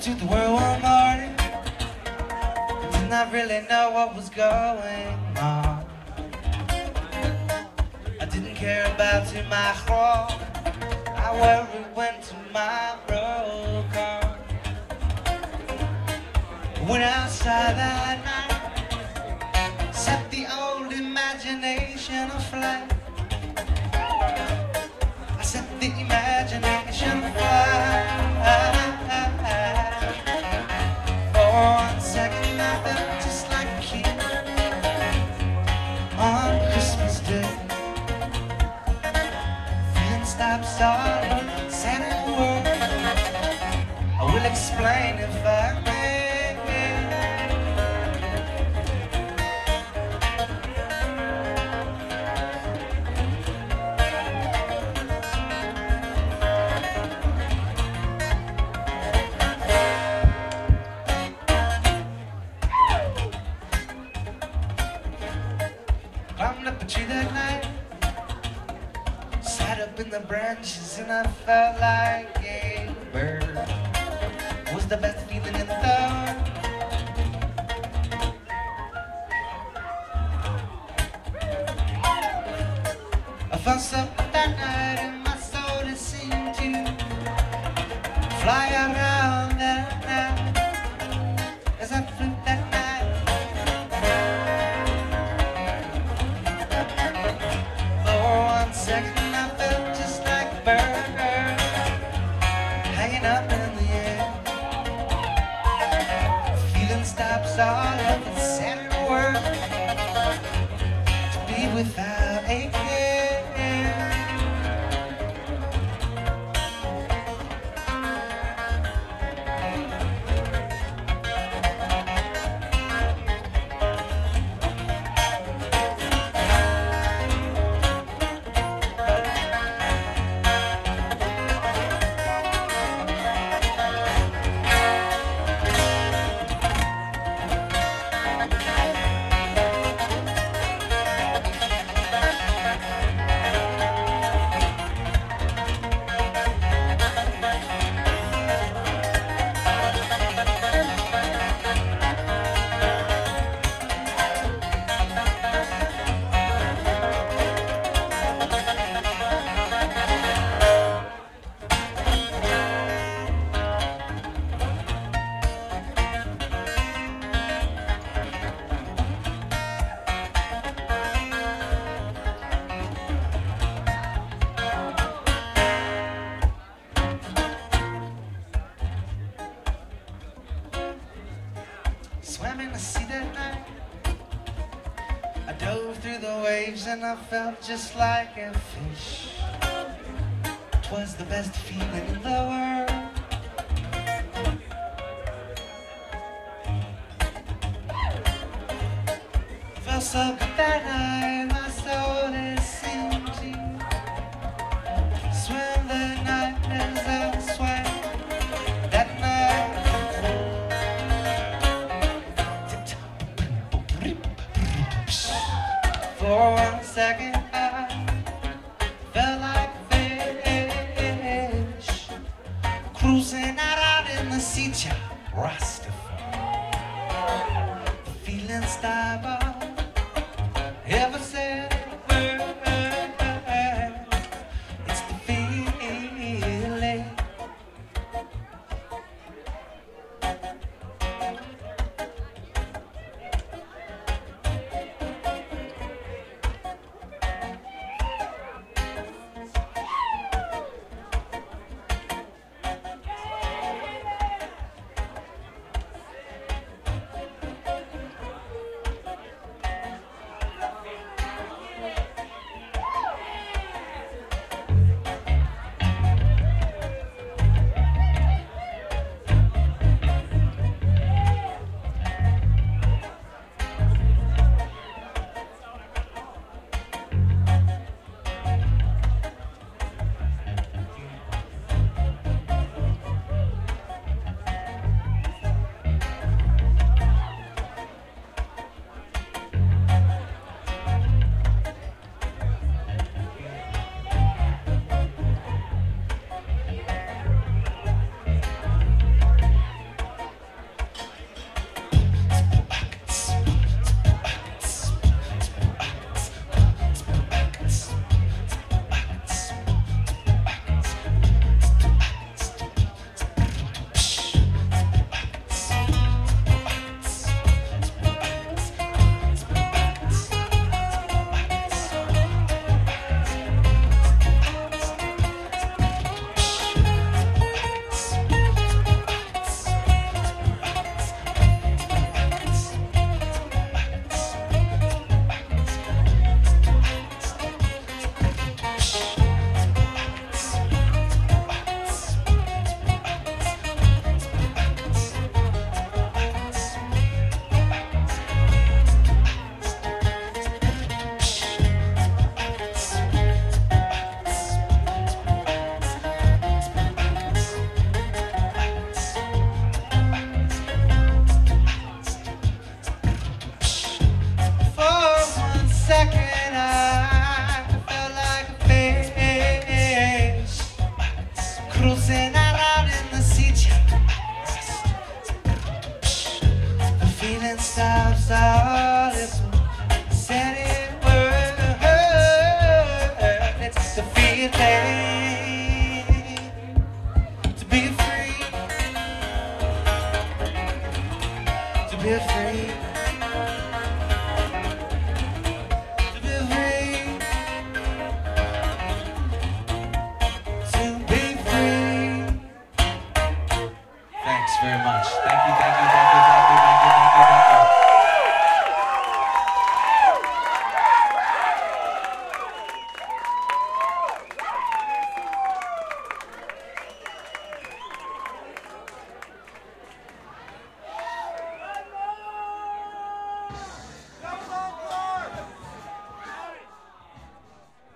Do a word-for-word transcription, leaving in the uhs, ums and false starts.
to the world one morning, did not really know what was going on. I didn't care about tomorrow, I worried when tomorrow comes. When I saw that night, set the old imagination aflame. I set the imagination aflame. For one second I felt just like a kid on Christmas Day. Feeling stops all said a word. I will explain if I may. Climbed up a tree that night, sat up in the branches, and I felt like a bird. It was the best feeling in the world. I felt something that night, and my soul it seemed to fly around that night as I flew that night. Second I felt just like a bird hanging up in the air. Feeling stops all of the said word to be without a care. Swam in the sea that night, I dove through the waves and I felt just like a fish. 'Twas the best feeling in the world. Felt so good that night, my soul it seemed to swim the night as I swam that night. For one second I felt like a fish cruising out, out in the sea, child, Rastafari. The feeling stopped all, ever said a word. much. Thank you, thank you, thank you.